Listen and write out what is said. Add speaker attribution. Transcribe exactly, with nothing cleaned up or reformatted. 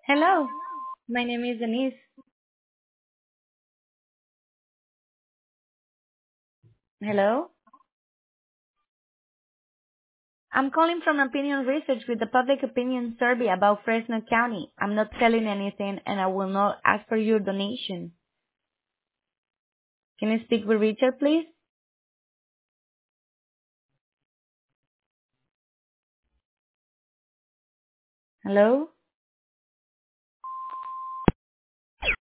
Speaker 1: Hello, my name is Denise. Hello, I'm calling from Opinion Research with the public opinion survey about Fresno County. I'm not selling anything and I will not ask for your donation. Can I speak with Richard, please? Hello?